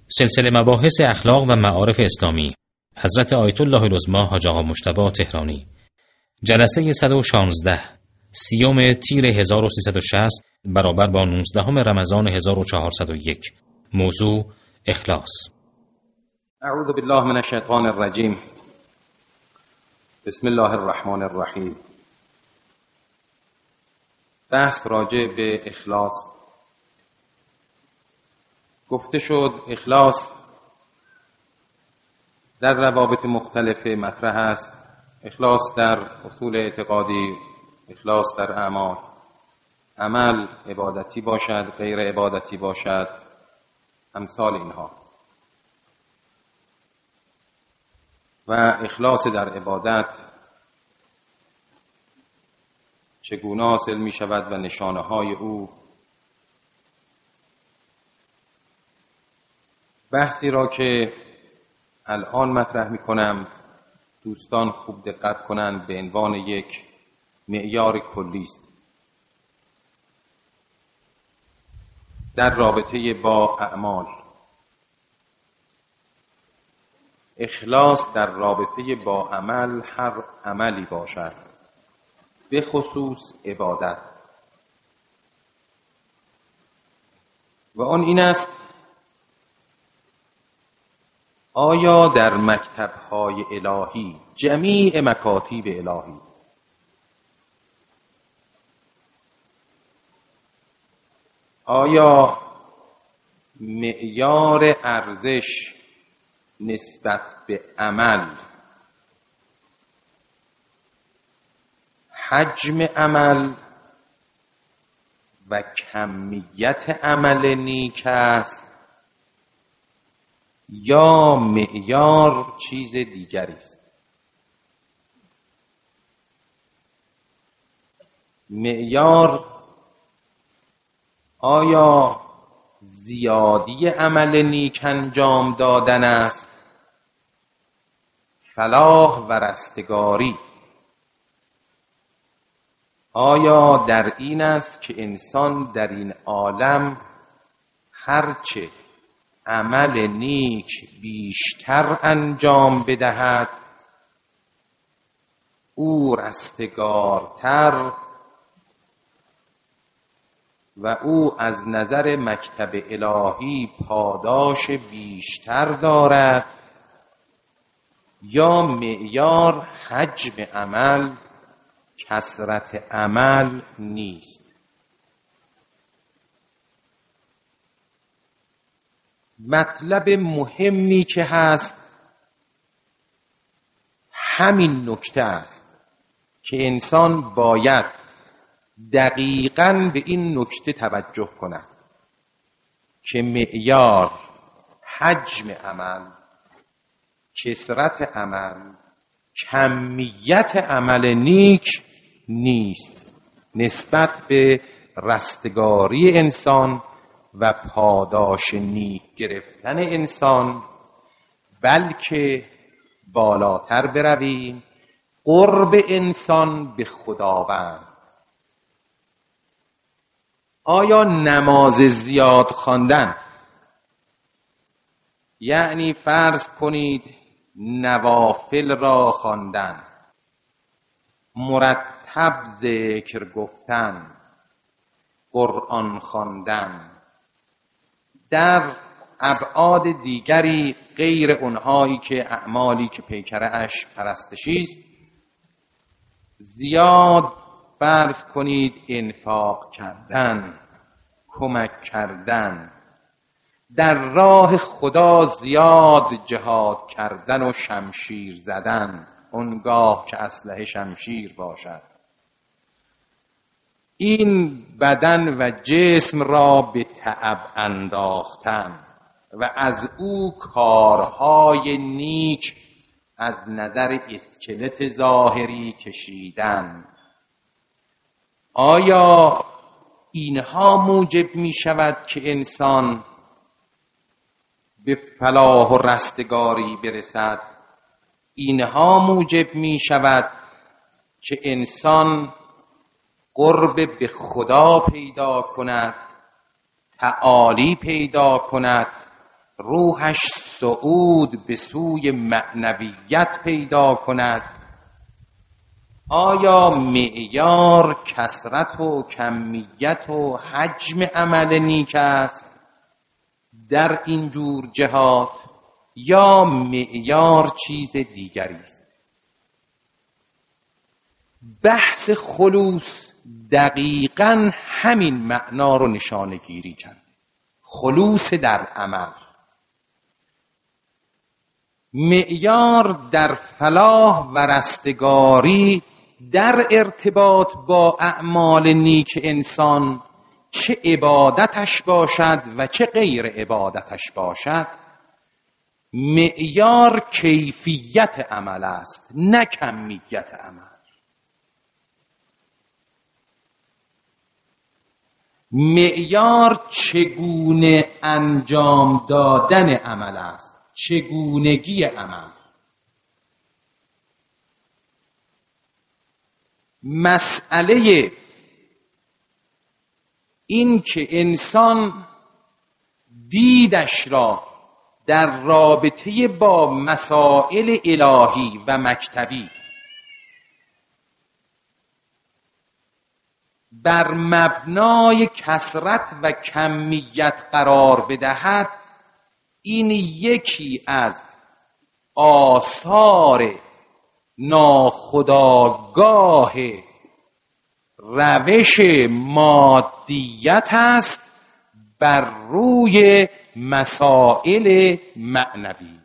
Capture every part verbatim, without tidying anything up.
سلسله مباحث اخلاق و معارف اسلامی حضرت آیت الله العظمی حاج آقا مجتبی تهرانی، جلسه صد و شانزده، سیوم تیر هزار و سیصد و شصت برابر با نوزدهم رمضان هزار و چهارصد و یک. موضوع اخلاص. اعوذ بالله من الشیطان الرجیم. بسم الله الرحمن الرحیم. بحث راجع به اخلاص. گفته شد اخلاص در روابط مختلف مطرح است. اخلاص در اصول اعتقادی، اخلاص در اعمال، عمل عبادتی باشد، غیر عبادتی باشد، امثال اینها. و اخلاص در عبادت چگونه حاصل می شود و نشانه های او. بحثی را که الان مطرح می کنم دوستان خوب دقت کنند، به عنوان یک معیار کلی است در رابطه با اعمال. اخلاص در رابطه با عمل، هر عملی باشد، به خصوص عبادت، و آن این است: آیا در مکتب‌های الهی، جمیع مکاتیب الهی، آیا معیار ارزش نسبت به عمل، حجم عمل و کمیت عمل نیک است، یا معیار چیز دیگری است؟ معیار آیا زیادی عمل نیک انجام دادن است، فلاح و رستگاری؟ آیا در این است که انسان در این عالم هرچه عمل نیک بیشتر انجام بدهد او رستگارتر و او از نظر مکتب الهی پاداش بیشتر دارد، یا معیار حجم عمل، کثرت عمل نیست؟ مطلب مهمی که هست همین نکته است که انسان باید دقیقاً به این نکته توجه کند که معیار حجم عمل، کثرت عمل، کمیت عمل نیک نیست نسبت به رستگاری انسان و پاداش نیک گرفتن انسان، بلکه بالاتر برویم، قرب انسان به خداوند. آیا نماز زیاد خواندن، یعنی فرض کنید نوافل را خواندن، مرتب ذکر گفتن، قرآن خواندن، در ابعاد دیگری غیر اونهایی که اعمالی که پیکره اش پرستشی است، زیاد فرض کنید انفاق کردن، کمک کردن، در راه خدا زیاد جهاد کردن و شمشیر زدن، اونگاه که اسلحه شمشیر باشد، این بدن و جسم را به تعب انداختن و از او کارهای نیک از نظر اسکلت ظاهری کشیدن، آیا اینها موجب می شود که انسان به فلاح و رستگاری برسد؟ اینها موجب می شود که انسان قرب به خدا پیدا کند، تعالی پیدا کند روحش صعود به سوی معنویت پیدا کند، آیا معیار کثرت و کمیت و حجم عمل نیک است در این جور جهات، یا معیار چیز دیگری است؟ بحث خلوص دقیقاً همین معنا رو نشانه گیری کرد. خلوص در عمل، معیار در فلاح و رستگاری در ارتباط با اعمال نیک انسان، چه عبادتش باشد و چه غیر عبادتش باشد، معیار کیفیت عمل است نه کمیت عمل. معیار چگونه انجام دادن عمل است، چگونگی عمل. مسئله این که انسان دیدش را در رابطه با مسائل الهی و مکتبی بر مبنای کثرت و کمیت قرار بدهد، این یکی از آثار ناخودآگاه روش مادیت است بر روی مسائل معنوی.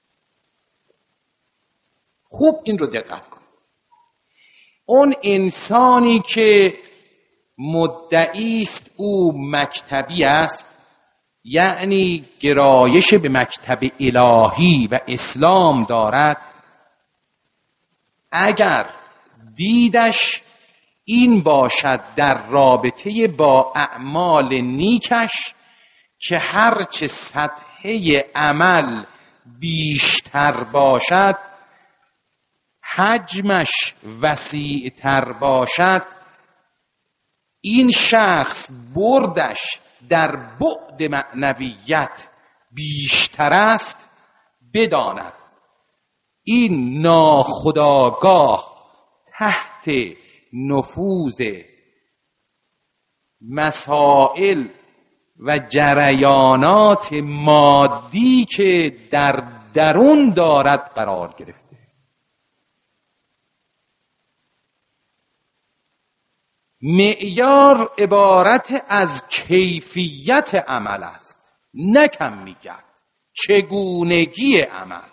خوب این رو دقت کن. اون انسانی که مدعی است او مکتبی است، یعنی گرایش به مکتب الهی و اسلام دارد، اگر دیدش این باشد در رابطه با اعمال نیکش که هرچه سطحه عمل بیشتر باشد، حجمش وسیعتر باشد، این شخص بردش در بعد معنویت بیشتر است، بداند این ناخودآگاه تحت نفوذ مسائل و جریانات مادی که در درون دارد قرار گرفته. معیار عبارت از کیفیت عمل است نه کمیت، چگونگی عمل.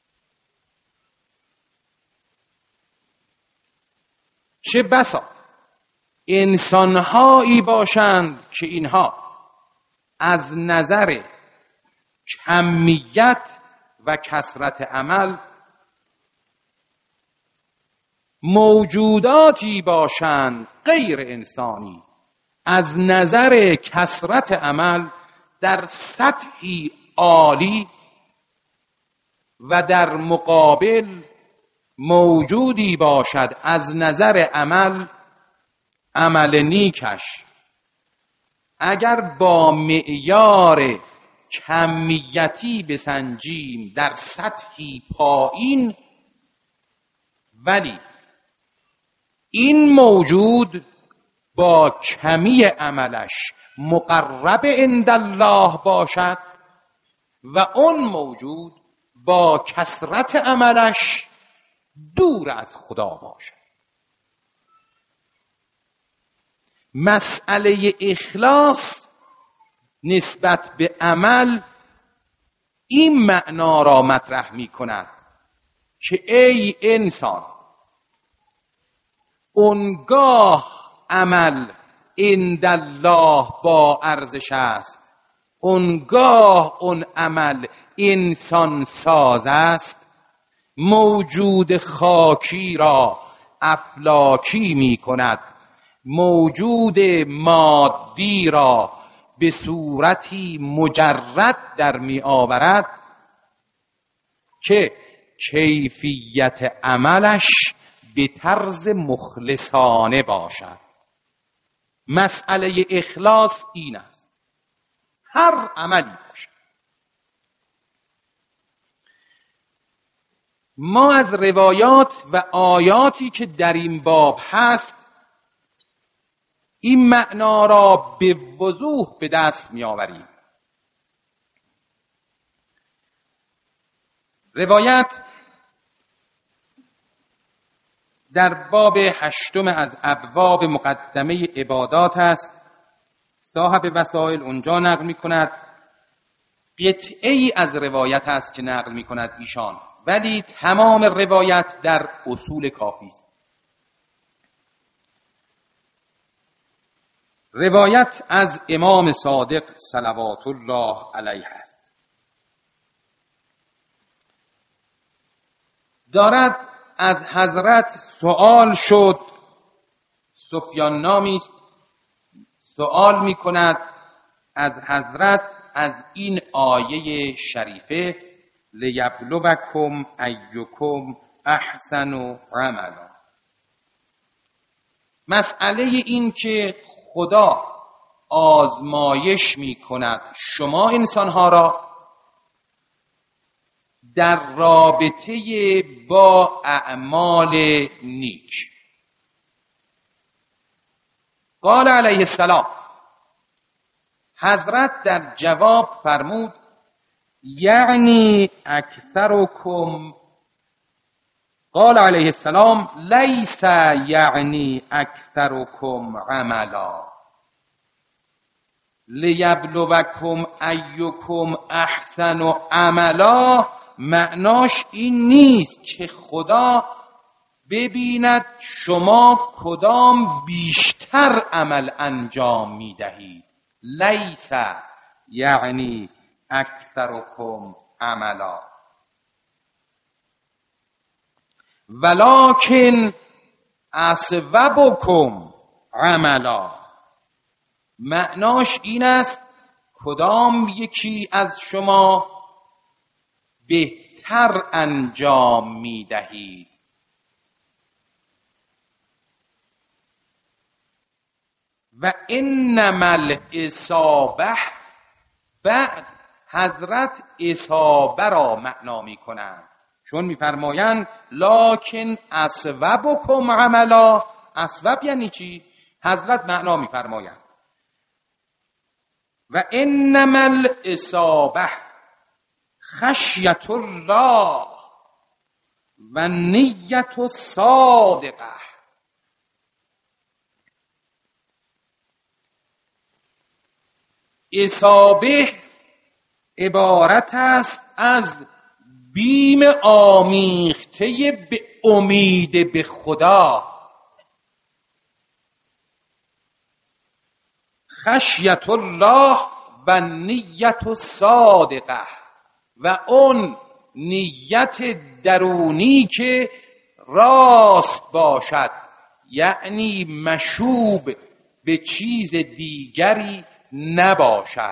چه بسا انسانهایی باشند که اینها از نظر کمیت و کثرت عمل موجوداتی باشند غیر انسانی، از نظر کثرت عمل در سطحی عالی، و در مقابل موجودی باشد از نظر عمل عمل نیکش اگر با معیار کمیتی بسنجیم در سطحی پایین، ولی این موجود با کمی عملش مقرب عند الله باشد و اون موجود با کثرت عملش دور از خدا باشد. مسئله اخلاص نسبت به عمل این معنا را مطرح می کند که ای انسان، اونگاه عمل عند الله با ارزش است، اونگاه اون عمل انسان ساز است، موجود خاکی را افلاکی می کند، موجود مادی را به صورتی مجرد در می آورد که کیفیت عملش به طرز مخلصانه باشد. مسئله اخلاص این است، هر عملی باشد ما از روایات و آیاتی که در این باب هست این معنا را به وضوح به دست می آوریم. روایت در باب هشتم از ابواب مقدمه عبادات است. صاحب وسائل اونجا نقل می کند، قطعه ای از روایت است که نقل می کند ایشان، ولی تمام روایت در اصول کافی است. روایت از امام صادق صلوات الله علیه است. دارد از حضرت سوال شد، سفیان نامی است، سوال می کند از حضرت از این آیه شریفه لیبلوکم ایکم احسن عملا. مسئله این که خدا آزمایش می کند شما انسانها را در رابطه با اعمال نیک. قال علیه السلام، حضرت در جواب فرمود یعنی اکثرکم، قال علیه السلام لیس یعنی اکثرکم عملا لیبلوکم ایکم احسن عملا. معناش این نیست که خدا ببیند شما کدام بیشتر عمل انجام می دهید. لیس یعنی اکثرکم عملا ولکن اصوبکم عملا. معناش این است کدام یکی از شما بهتر انجام می دهید. و انما الاصابه، بعد حضرت اصابه را معنا می کنند، چون می فرمایند لکن اصوبکم عملا. اصوب یعنی چی؟ حضرت معنا می فرمایند و انما الاصابه خشیت الله و نیت صادقه. اصابه عبارت است از بیم آمیخته به امید به خدا. خشیت الله و نیت صادقه، و اون نیت درونی که راست باشد، یعنی مشوب به چیز دیگری نباشد.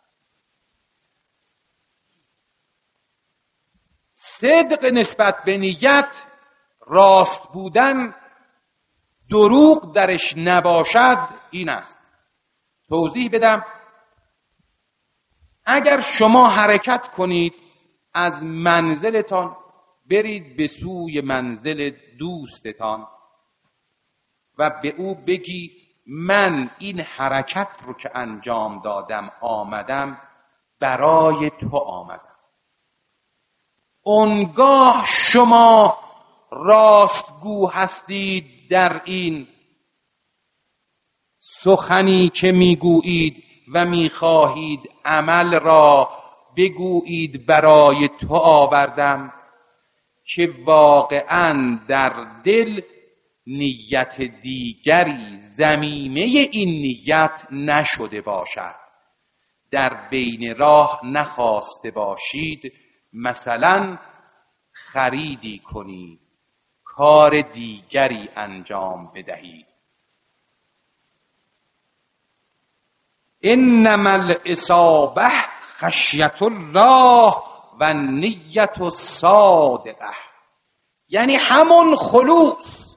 صدق نسبت به نیت، راست بودن، دروغ درش نباشد، این است. توضیح بدم. اگر شما حرکت کنید از منزلتان برید به سوی منزل دوستتان و به او بگی من این حرکت رو که انجام دادم آمدم برای تو آمدم، اونگاه شما راستگو هستید در این سخنی که میگویید و میخواهید عمل را بگویید برای تو آوردم، که واقعاً در دل نیت دیگری ضمیمه این نیت نشده باشد، در بین راه نخواسته باشید مثلا خریدی کنید، کار دیگری انجام بدهید. انما الاصابه خشیت الله و نیت صادقه، یعنی همون خلوص.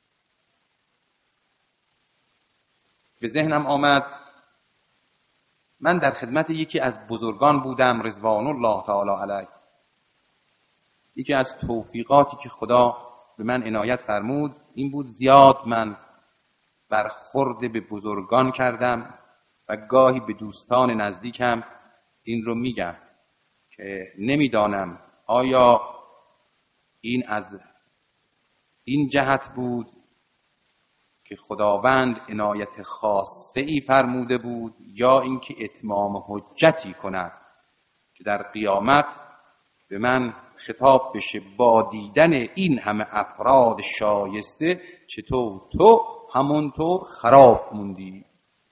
به ذهنم آمد من در خدمت یکی از بزرگان بودم رضوان الله تعالی علیه. یکی از توفیقاتی که خدا به من عنایت فرمود این بود زیاد من برخورد به بزرگان کردم و گاهی به دوستان نزدیکم این رو میگم که نمیدانم آیا این از این جهت بود که خداوند عنایت خاصه ای فرموده بود یا اینکه اتمام حجتی کند که در قیامت به من خطاب بشه با دیدن این همه افراد شایسته چطور تو همونطور خراب موندی.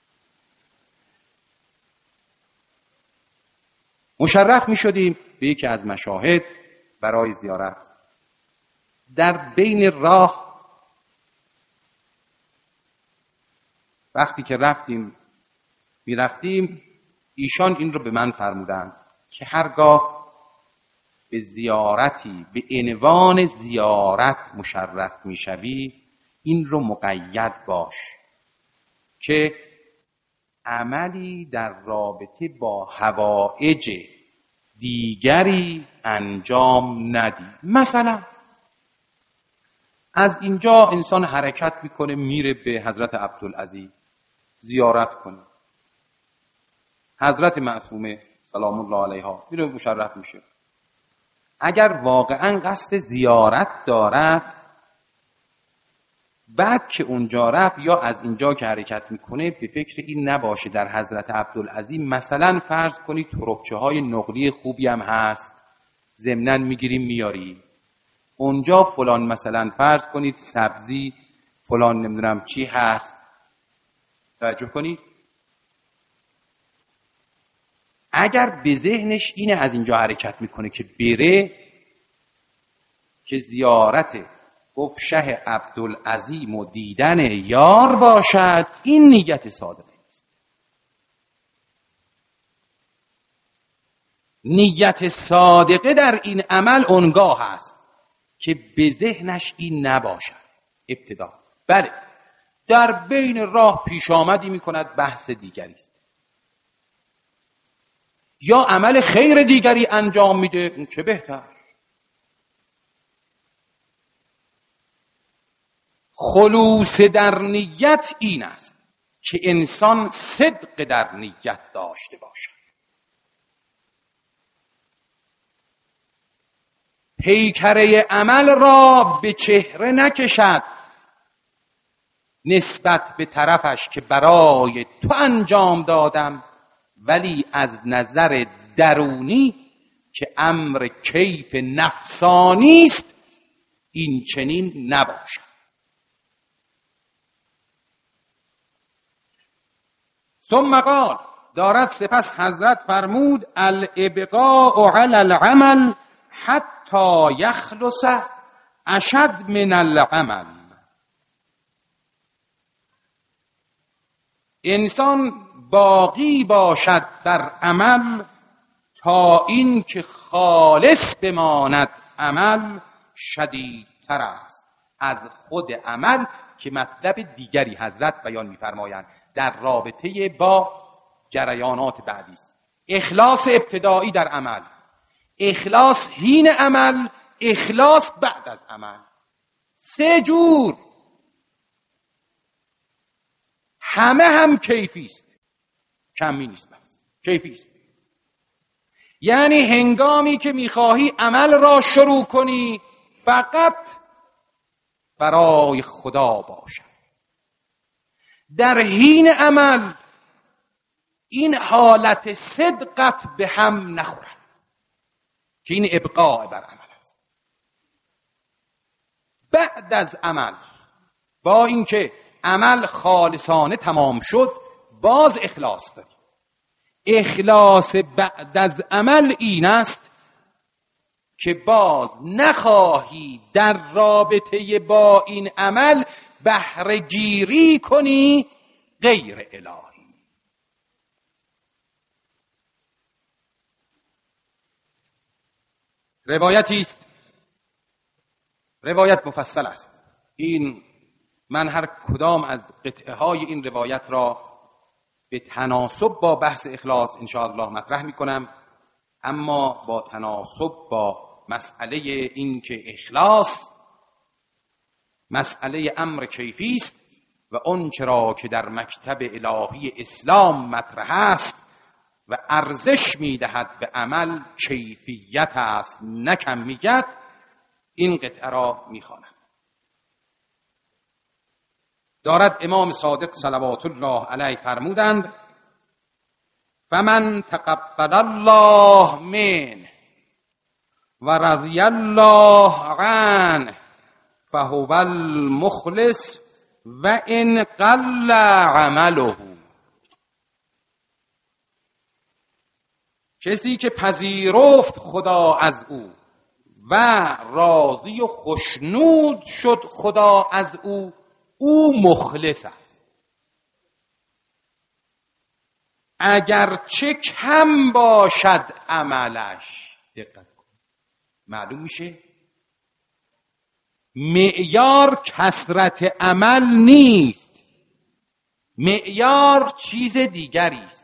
مشرف می شدیم به یکی از مشاهد برای زیارت. در بین راه وقتی که رفتیم می رفتیم ایشان این رو به من فرمودند که هرگاه به زیارتی به عنوان زیارت مشرف می شوی این رو مقید باش که عملی در رابطه با حوائج دیگری انجام ندی. مثلا از اینجا انسان حرکت میکنه میره به حضرت عبدالعزیز زیارت کنه، حضرت معصومه سلام الله علیها میره مشرف میشه. اگر واقعا قصد زیارت دارد بعد که اونجا رفت یا از اینجا که حرکت میکنه به فکر این نباشه در حضرت عبدالعزیز مثلا فرض کنید تربچه های نقلی خوبی هم هست ضمناً میگیریم میاریم اونجا، فلان مثلا فرض کنید سبزی فلان نمیدونم چی هست. توجه کنید اگر به ذهنش اینه از اینجا حرکت میکنه که بره که زیارت گفت شه عبدالعظیم و دیدن یار باشد، این نیت صادقه است. نیت صادقه در این عمل اونگاه است که به ذهنش این نباشد ابتدا. بله در بین راه پیش آمدی میکند بحث دیگری است یا عمل خیر دیگری انجام میده، اون چه بهتر. خلوص در نیت این است که انسان صدق در نیت داشته باشد. پیکره عمل را به چهره نکشد نسبت به طرفش که برای تو انجام دادم، ولی از نظر درونی که امر کیف نفسانی است این چنین نباشد. ثم قال دارد سپس حضرت فرمود الابقاء علی العمل حتی یخلص اشد من العمل. انسان باقی باشد در عمل تا این که خالص بماند عمل شدیدتر است از خود عمل، که مطلب دیگری حضرت بیان می‌فرمایند در رابطه با جریانات بعدی است. اخلاص ابتدایی در عمل، اخلاص حین عمل، اخلاص بعد از عمل. سه جور همه هم کیفی است، کمی نیست، بس کیفی است. یعنی هنگامی که میخواهی عمل را شروع کنی فقط برای خدا باشد. در حین عمل این حالت صدقت به هم نخورد که این ابقاء بر عمل است. بعد از عمل با اینکه عمل خالصانه تمام شد باز اخلاص داری. اخلاص بعد از عمل این است که باز نخواهی در رابطه با این عمل بهره گیری کنی غیر الهی. روایتی است، روایت مفصل است. این من هر کدام از قطعه های این روایت را به تناسب با بحث اخلاص انشاءالله مطرح می کنم، اما با تناسب با مسئله این که اخلاص مسئله امر کیفی است و اون چرا که در مکتب الهی اسلام مطرح است و ارزش میدهد به عمل کیفیت است نه کمیت، این قطعه را میخوانم. دارد امام صادق صلوات الله علیه فرمودند: فمن تقبل الله منه و رضی الله عنه فهو المخلص و ان قل عمله. کسی که پذیرفت خدا از او و راضی و خوشنود شد خدا از او، او مخلص است. اگرچه کم باشد عملش. دقت کن، معلوم میشه معیار کثرت عمل نیست، معیار چیز دیگری است.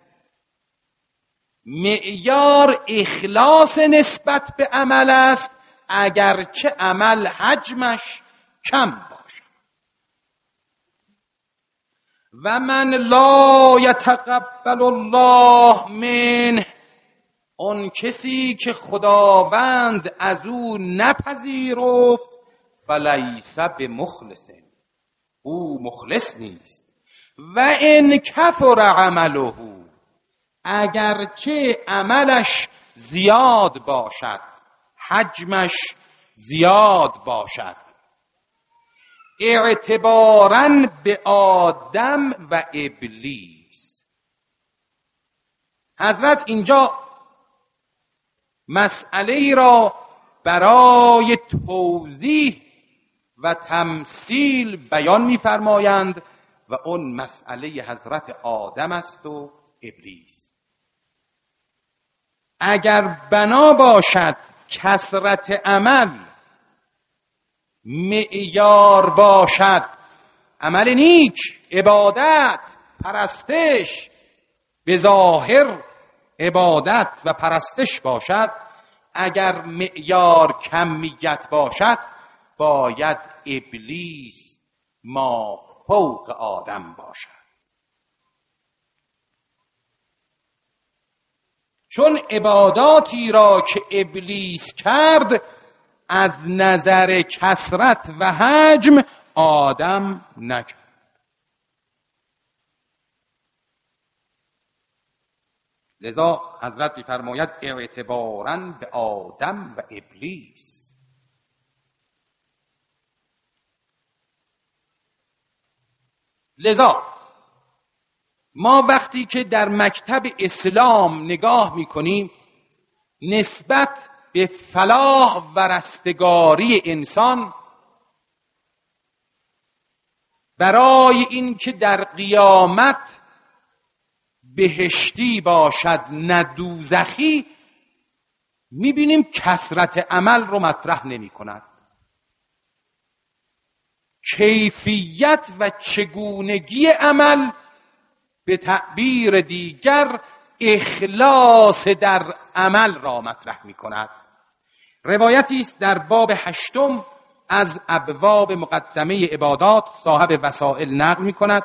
معیار اخلاص نسبت به عمل است، اگرچه عمل حجمش کم باشد. و من لا یتقبل الله منه، اون کسی که خداوند از او نپذیرفت، فلیس بمخلص، او مخلص نیست. و ان کثر عمله، اگرچه عملش زیاد باشد، حجمش زیاد باشد. اعتباراً به آدم و ابلیس. حضرت اینجا مسئله را برای توضیح و تمثیل بیان می‌فرمایند و اون مسئله حضرت آدم است و ابلیس. اگر بنا باشد کثرت عمل معیار باشد، عمل نیک، عبادت، پرستش، به ظاهر عبادت و پرستش باشد، اگر معیار کمیت باشد، باید ابلیس ما فوق آدم باشد. چون عباداتی را که ابلیس کرد از نظر کثرت و حجم آدم نکرد. لذا حضرت می‌فرماید اعتباراً به آدم و ابلیس. لذا ما وقتی که در مکتب اسلام نگاه می‌کنیم نسبت به فلاح و رستگاری انسان، برای این که در قیامت بهشتی باشد نه دوزخی، می‌بینیم کثرت عمل رو مطرح نمی‌کند. کیفیت و چگونگی عمل، به تعبیر دیگر اخلاص در عمل را مطرح می کند. روایتی است در باب هشتم از ابواب مقدمه عبادات صاحب وسائل نقل می کند.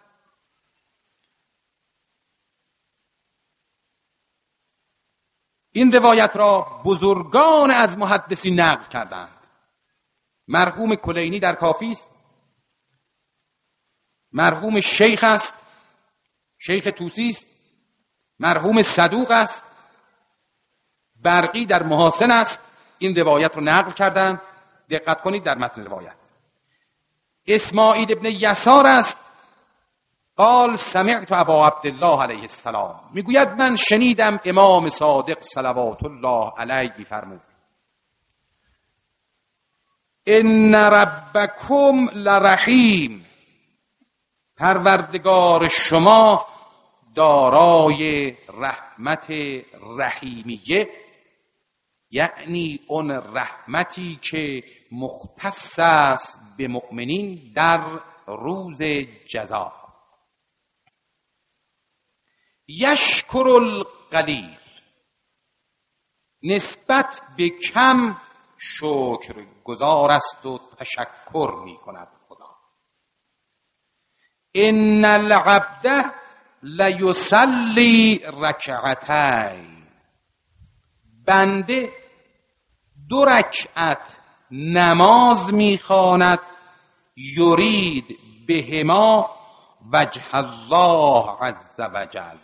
این روایت را بزرگان از محدثین نقل کردند. مرحوم کلینی در کافی است، مرحوم شیخ است، شیخ توسی است، مرحوم صدوق است، برقی در محاسن است. این روایت رو نقل کردن. دقت کنید در متن روایت. اسماعیل ابن یسار است، قال سمعت ابا عبدالله علیه السلام، میگوید من شنیدم امام صادق صلوات الله علیه میفرمود: ان ربکم لرحیم، پروردگار شما دارای رحمت رحیمیه، یعنی اون رحمتی که مختص است به مؤمنین در روز جزا. یشکر القلیل، نسبت به کم شکر گزار است و تشکر می کند خدا. ان العبد لیصلی رکعتین، بنده دو رکعت نماز میخواند، یرید بهما وجه الله عز وجل.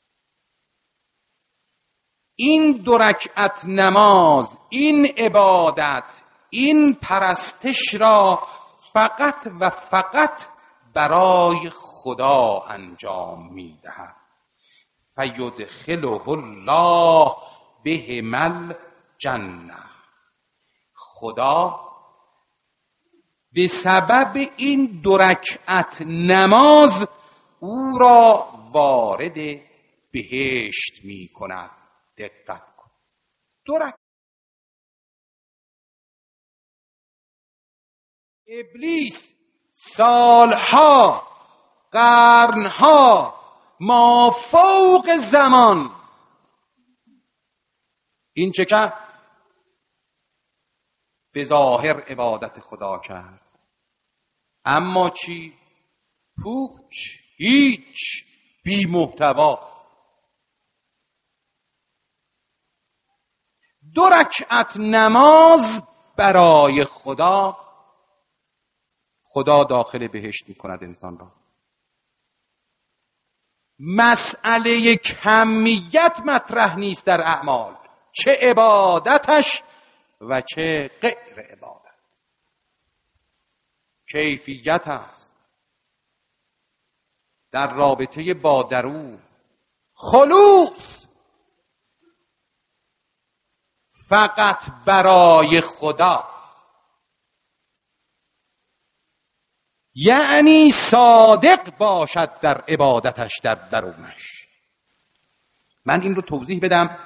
این دو رکعت نماز، این عبادت، این پرستش را فقط و فقط برای خدا انجام میدهد. فیدخله الله بهما الجنه، خدا به سبب این دو رکعت نماز او را وارد بهشت می کند. دقت کن، دو رکعت. ابلیس سالها، قرنها، ما فوق زمان این چه کرد؟ به ظاهر عبادت خدا کرد، اما چی؟ پوچ، هیچ، بی محتوا. دو رکعت نماز برای خدا، خدا داخل بهشت می کند انسان را. مسئله کمیت مطرح نیست در اعمال، چه عبادتش و چه غیر عبادت. کیفیت است در رابطه با درون، خلوص فقط برای خدا، یعنی صادق باشد در عبادتش، در درونش. من این رو توضیح بدم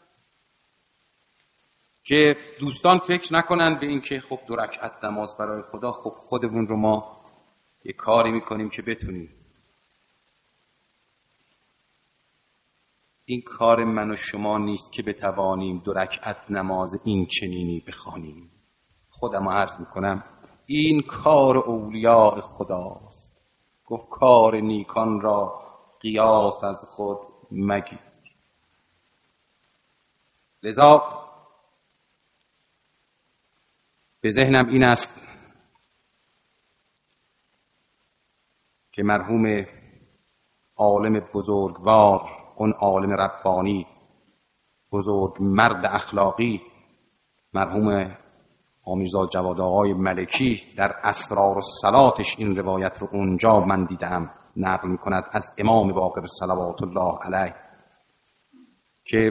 که دوستان فکر نکنن به این که خب دو رکعت نماز برای خدا، خب خودمون رو ما یه کاری میکنیم که بتونیم. این کار من و شما نیست که بتوانیم دو رکعت نماز این چنینی بخوانیم. خودم عرض میکنم این کار اولیاء خداست. گفت کار نیکان را قیاس از خود مگیر. لذا به ذهنم این است که مرحوم عالم بزرگوار، اون عالم ربانی، بزرگ مرد اخلاقی، مرحوم آمیرزا جواد آقای ملکی در اسرار الصلاتش این روایت رو اونجا من دیدم نقل میکند از امام باقر صلوات الله علیه که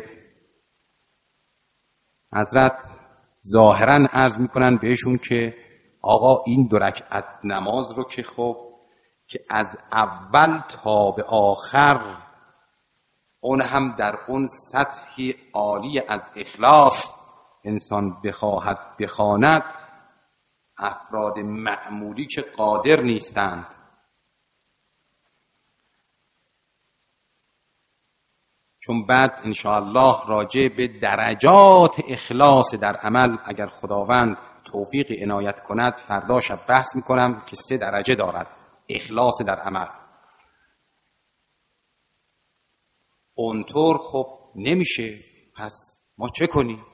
حضرت ظاهرا عرض میکنن بهشون که آقا این دو رکعت نماز رو که خب که از اول تا به آخر اون هم در اون سطحی عالی از اخلاص انسان بخواهد بخواند، افراد معمولی که قادر نیستند. چون بعد انشاءالله راجع به درجات اخلاص در عمل اگر خداوند توفیق عنایت کند فردا شب بحث میکنم که سه درجه دارد اخلاص در عمل. اونطور خب نمیشه، پس ما چه کنیم؟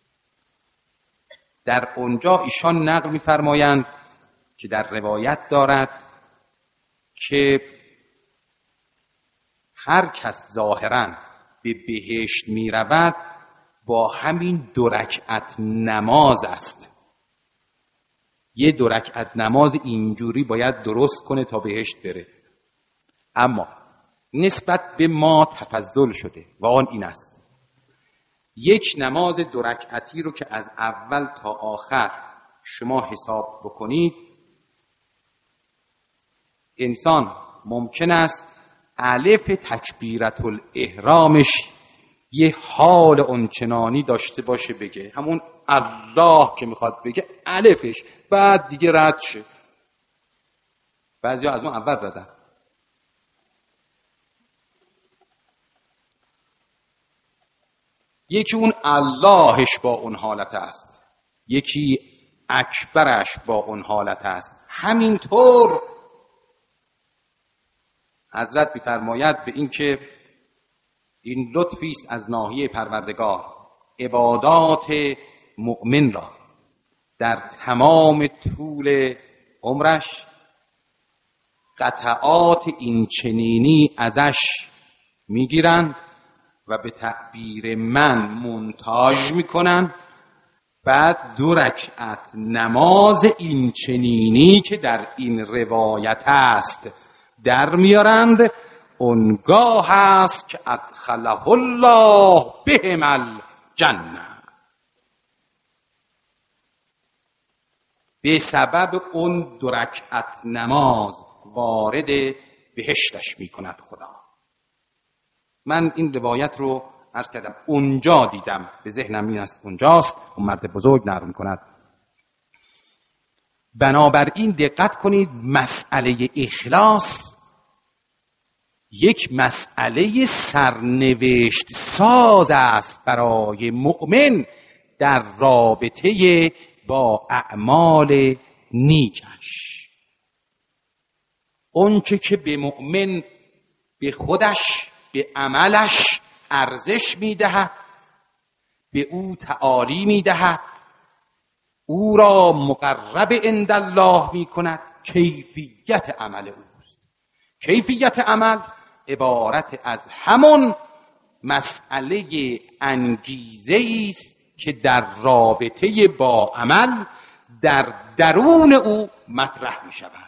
در اونجا ایشان نقل میفرمایند که در روایت دارد که هر کس ظاهراً به بهشت می رود با همین دو رکعت نماز است. یه دو رکعت نماز اینجوری باید درست کنه تا بهشت بره، اما نسبت به ما تفضل شده و آن این است یک نماز دو رکعتی رو که از اول تا آخر شما حساب بکنید، انسان ممکن است الف تکبیرت الاحرامش یه حال اونچنانی داشته باشه بگه همون الله که میخواد بگه الفش، بعد دیگه رد شه. بعضی ها از اون اول ردن. یکی اون اللهش با اون حالت است، یکی اکبرش با اون حالت است. همینطور حضرت می‌فرماید به این که این لطفی است از ناحیه پروردگار، عبادات مؤمن را در تمام طول عمرش قطعات این چنینی ازش میگیرن و به تعبیر من مونتاژ میکنن، بعد دو رکعت نماز این چنینی که در این روایت است در میارند. اونگاه هست که ادخله الله بهم الجنه، به سبب اون دو رکعت نماز وارد بهشتش میکند خدا. من این روایت رو عرض کردم اونجا دیدم، به ذهنم این است اونجاست، اون مرد بزرگ نقل میکند. بنابراین دقت کنید، مسئله اخلاص یک مسئله سرنوشت ساز است برای مؤمن در رابطه با اعمال نیکش. اونچه که به مؤمن به خودش، به عملش ارزش میدهد، به او تعالی میدهد، او را مقرب عند الله میکند، کیفیت عمل اوست. کیفیت عمل عبارت از همون مسئله انگیزه است که در رابطه با عمل در درون او مطرح می شود،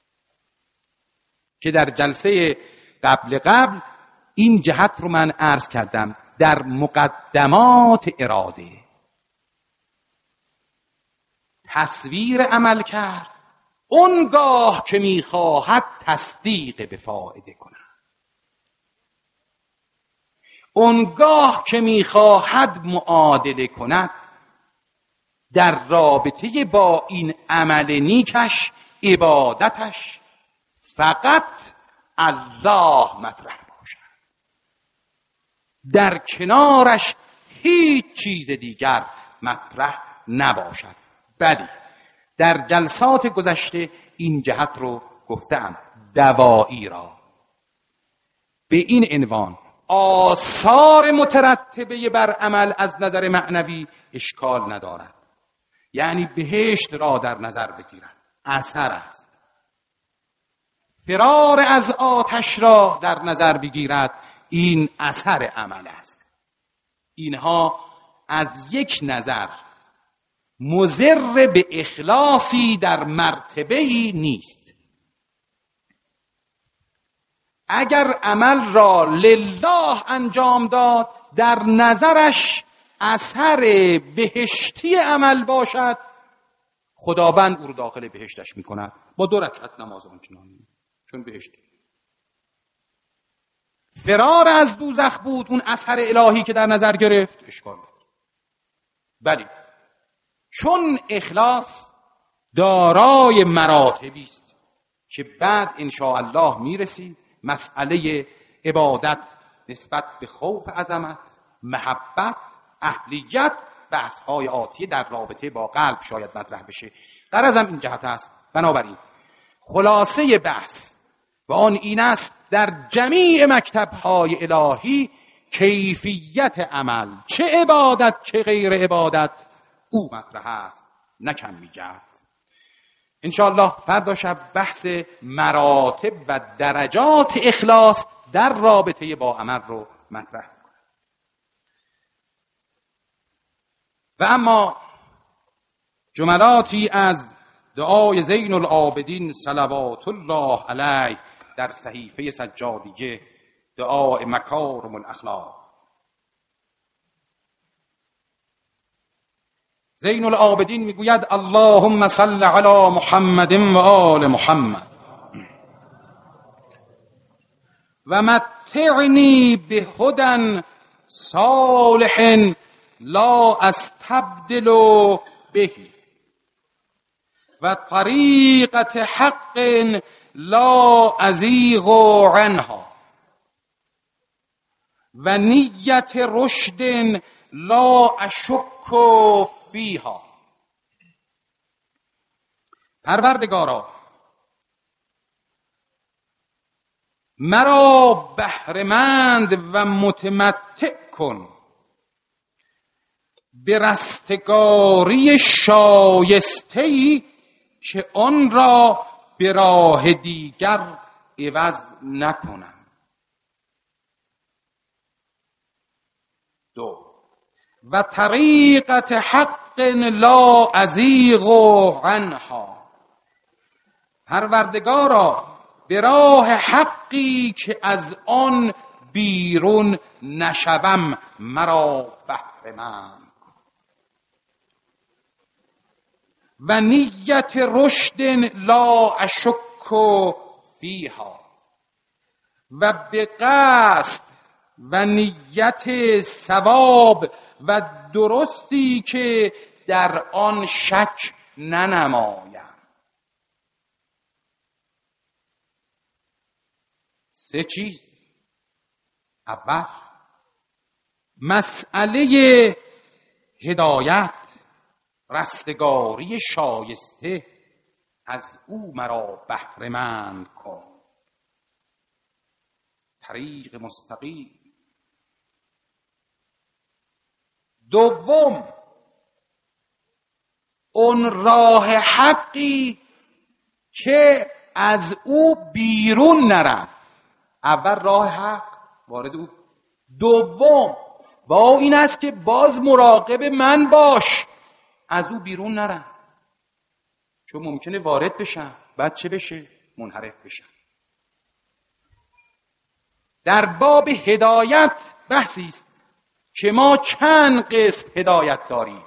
که در جلسه قبل قبل این جهت رو من عرض کردم. در مقدمات اراده تصویر عمل کرد، اونگاه که میخواهد تصدیق به فائده کند، اونگاه که میخواهد معادله کند، در رابطه با این عمل نیکش، عبادتش، فقط الله مطرح باشد، در کنارش هیچ چیز دیگر مطرح نباشد. بلی در جلسات گذشته این جهت رو گفتم، دوایی را به این عنوان آثار مترتبه بر عمل از نظر معنوی اشکال ندارد، یعنی بهشت را در نظر بگیرند، اثر است. فرار از آتش را در نظر بگیرد، این اثر عمل است. اینها از یک نظر مضر به اخلاصی در مرتبه‌ای نیست. اگر عمل را لله انجام داد، در نظرش اثر بهشتی عمل باشد، خداوند او رو داخل بهشتش میکند با دو رکعت نماز آنچنانی، چون بهشت. فرار از دوزخ بود اون اثر الهی که در نظر گرفت، اشکال نداره. ولی چون اخلاص دارای مراتبی است که بعد ان شاء الله میرسیم، مسئله عبادت نسبت به خوف عظمت، محبت، اهلیت، بحث‌های آتی در رابطه با قلب شاید مطرح بشه. غرضم این جهت است. بنابراین خلاصه بحث و آن این است در جمیع مکتب‌های الهی کیفیت عمل، چه عبادت چه غیر عبادت، او مطرح است، نه کم می‌گرد. انشاءالله فردا شب بحث مراتب و درجات اخلاص در رابطه با عمل رو مطرح می‌کنم. و اما جملاتی از دعای زین العابدین صلوات الله علیه در صحیفه سجادیه، دعای مکارم الاخلاق. زین العابدین میگوید اللهم صل علی محمد و آل محمد و متعنی بهدى صالح لا استبدل به و طریقت حق لا ازیغ عنها و نیت رشد لا اشک فیها پروردگارا مرا بهره‌مند و متمتع کن به رستگاری شایسته‌ای که آن را به راه دیگر عوض نکنم. دو و طریقت حق لا ازیغ عنها، پروردگارا به راه حقی که از آن بیرون نشوم مرا بهره‌مند و نیت رشد لا اشک فیها، و به قصد و نیت ثواب و درستی که در آن شک ننمایم. سه چیز. اول مسئله هدایت، رستگاری شایسته، از او مرا بهره‌مند کن. طریق مستقیم. دوم اون راه حقی که از او بیرون نرم. اول راه حق وارد او، دوم با این است که باز مراقب من باش از او بیرون نرم، چون ممکنه وارد بشم بعد چه بشه؟ منحرف بشم. در باب هدایت بحثی است که ما چند قسم هدایت داریم،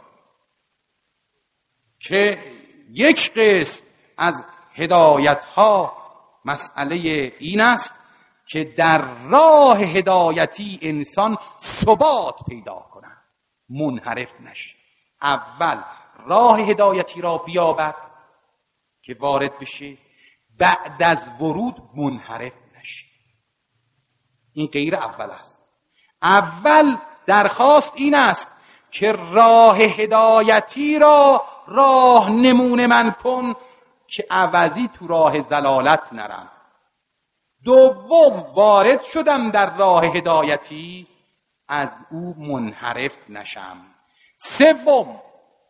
که یک قسم از هدایت ها مسئله این است که در راه هدایتی انسان ثبات پیدا کنه، منحرف نشه. اول راه هدایتی را بیابد که وارد بشه، بعد از ورود منحرف نشه. این غیر اول است. اول درخواست این است که راه هدایتی را راه نمونه من کن که عوضی تو راه ضلالت نرم. دوم وارد شدم در راه هدایتی، از او منحرف نشم. سوم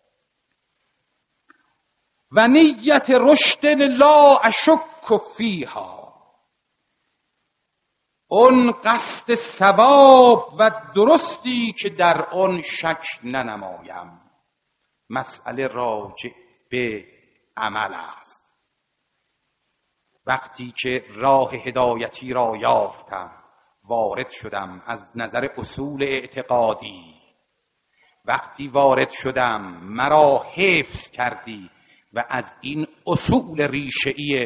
و نیت رشد لا اشک فیها، اون قصد ثواب و درستی که در آن شک ننمایم. مسئله راجع به عمل است. وقتی که راه هدایتی را یافتم، وارد شدم از نظر اصول اعتقادی. وقتی وارد شدم مرا حفظ کردی و از این اصول ریشه‌ای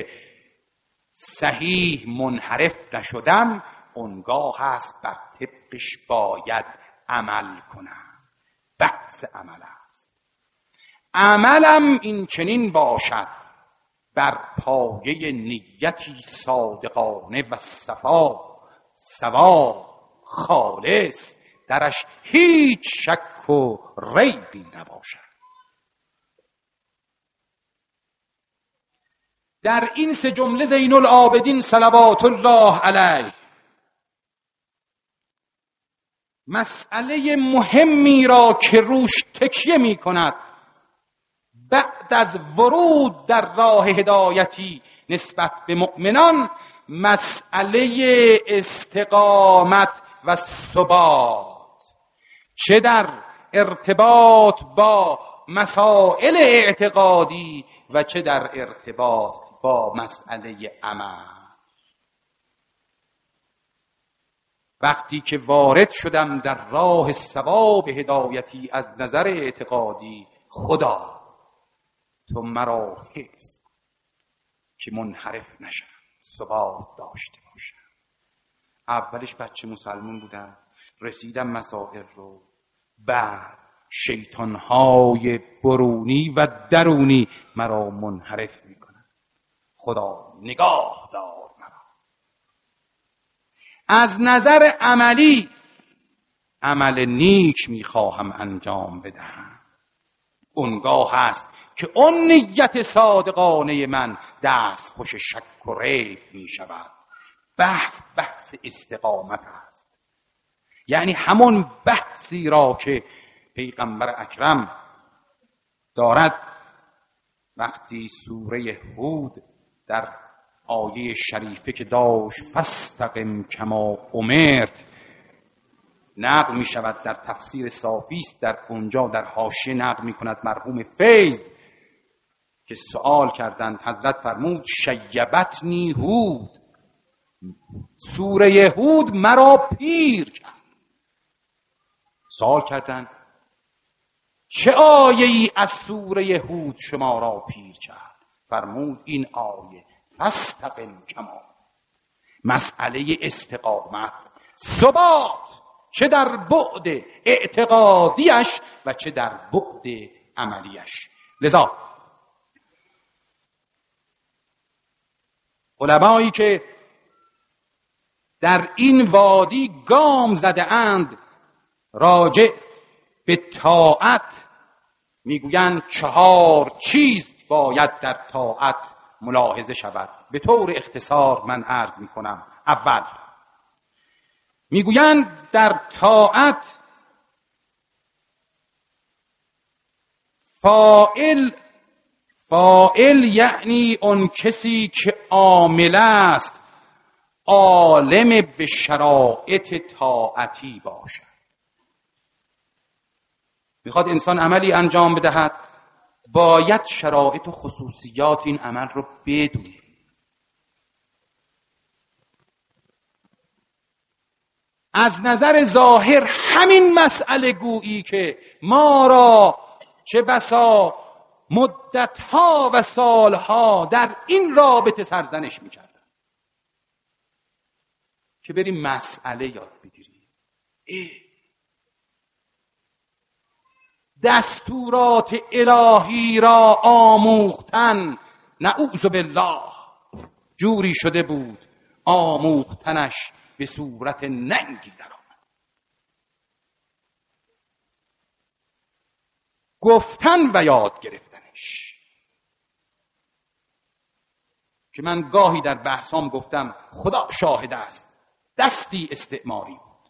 صحیح منحرف نشدم، اونگاه هست بر طبقش باید عمل کنم. بحث عمل است. عملم این چنین باشد بر پایه نیتی صادقانه و صفا، صواب، خالص، درش هیچ شک و ریبی نباشد. در این سه جمله زین العابدین صلوات الله علیه مسئله مهمی را که روش تکیه می کند بعد از ورود در راه هدایتی نسبت به مؤمنان، مسئله استقامت و ثبات، چه در ارتباط با مسائل اعتقادی و چه در ارتباط با مسئله عمل. وقتی که وارد شدم در راه ثواب هدایتی از نظر اعتقادی، خدا تو مرا حفظ کن که منحرف نشم، ثبات داشته باشم. اولش بچه مسلمان بودم، رسیدم مسائل رو، بعد شیطانهای برونی و درونی مرا منحرف میکنن. خدا نگاه دار مرا. از نظر عملی عمل نیک میخواهم انجام بدهم، اونگاه هست که اون نیت صادقانه من دست خوش شک و ریب می شود. بحث بحث استقامت است، یعنی همون بحثی را که پیغمبر اکرم دارد وقتی سوره هود در آیه شریفه که داشت فاستقم کما امرت نقل می شود، در تفسیر صافیست در اونجا در حاشیه نقل می کند مرحوم فیض که سوال کردند، حضرت فرمود شیبتنی هود، سوره هود مرا پیر کرد. سوال کردند چه آیه ای از سوره هود شما را پیر کرد؟ فرمود این آیه فاستقم کما. مسئله استقامت، ثبات، چه در بعد اعتقادیش و چه در بعد عملیش. لذا علمایی که در این وادی گام زده اند راجع به طاعت میگویند چهار چیز باید در طاعت ملاحظه شود. به طور اختصار من عرض میکنم. اول میگویند در طاعت فاعل فاعل یعنی اون کسی که عامل است عالم به شرایط طاعتی باشد. میخواد انسان عملی انجام بدهد باید شرایط و خصوصیات این عمل رو بدونه. از نظر ظاهر همین مسئله گویی که ما را چه بسا مدتها و سالها در این رابطه سرزنش میکردن که بریم مسئله یاد بگیریم. دستورات الهی را آموختن نعوذ بالله جوری شده بود آموختنش به صورت ننگی در آمد. گفتن و یاد گرفتنش که من گاهی در بحثام گفتم خدا شاهد است دستی استعماری بود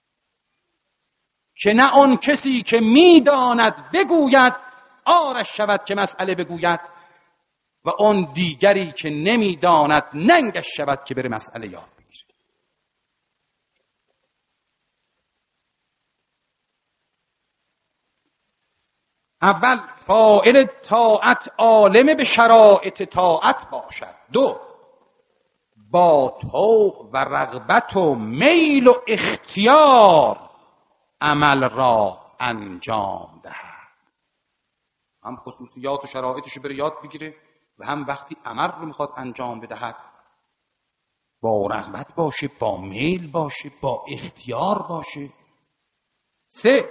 که نه آن کسی که میداند بگوید آرش شود که مسئله بگوید و آن دیگری که نمیداند ننگش شود که بره مسئله یاد بگیره. اول فاعل طاعت عالم به شرایط طاعت باشد. دو با طوع و رغبت و میل و اختیار عمل را انجام دهد. هم خصوصیات و شرایطش رو بره یاد بگیره و هم وقتی عمل رو میخواد انجام بدهد با رغبت باشه، با میل باشه، با اختیار باشه. سه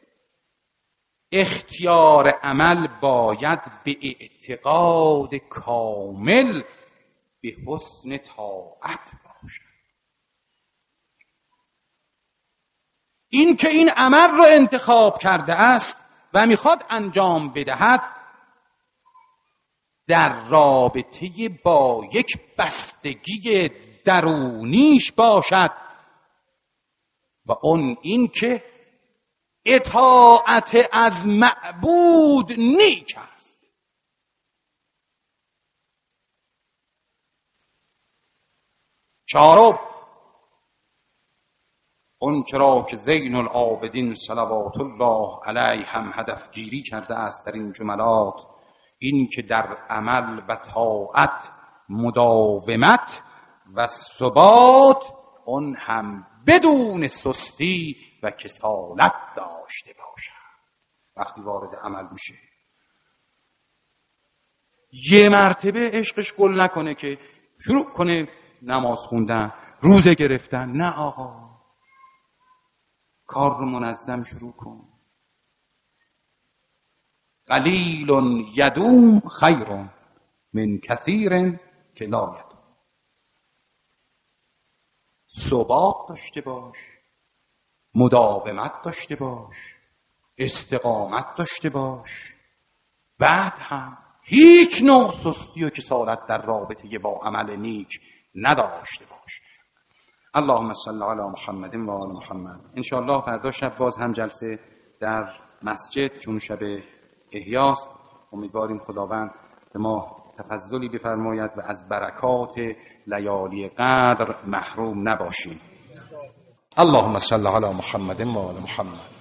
اختیار عمل باید به اعتقاد کامل به حسن طاعت باشد. این که این عمل رو انتخاب کرده است و میخواد انجام بدهد در رابطه با یک بستگی درونیش باشد و اون این که اطاعت از معبود نیک است. چهارم اون چرا که زین العابدین صلوات الله علیه هم هدف گیری کرده است در این جملات، این که در عمل و طاعت مداومت و ثبات اون هم بدون سستی و کسالت داشته باشد. وقتی وارد عمل میشه یه مرتبه عشقش گل نکنه که شروع کنه نماز خوندن، روزه گرفتن. نه آقا، کار رو منظم شروع کن. قلیل یدوم خیر من کثیر که لا یدوم. ثبات داشته باش، مداومت داشته باش، استقامت داشته باش. بعد هم هیچ نوع سستی و کسالت در رابطه با عمل نیک نداشته باش. اللهم صل علی محمد و آل محمد. انشاءالله فردا شب باز هم جلسه در مسجد چون شب احیاست. امیدواریم خداوند به ما تفضلی بفرماید و از برکات لیالی قدر محروم نباشیم. اللهم صل علی محمد و آل محمد.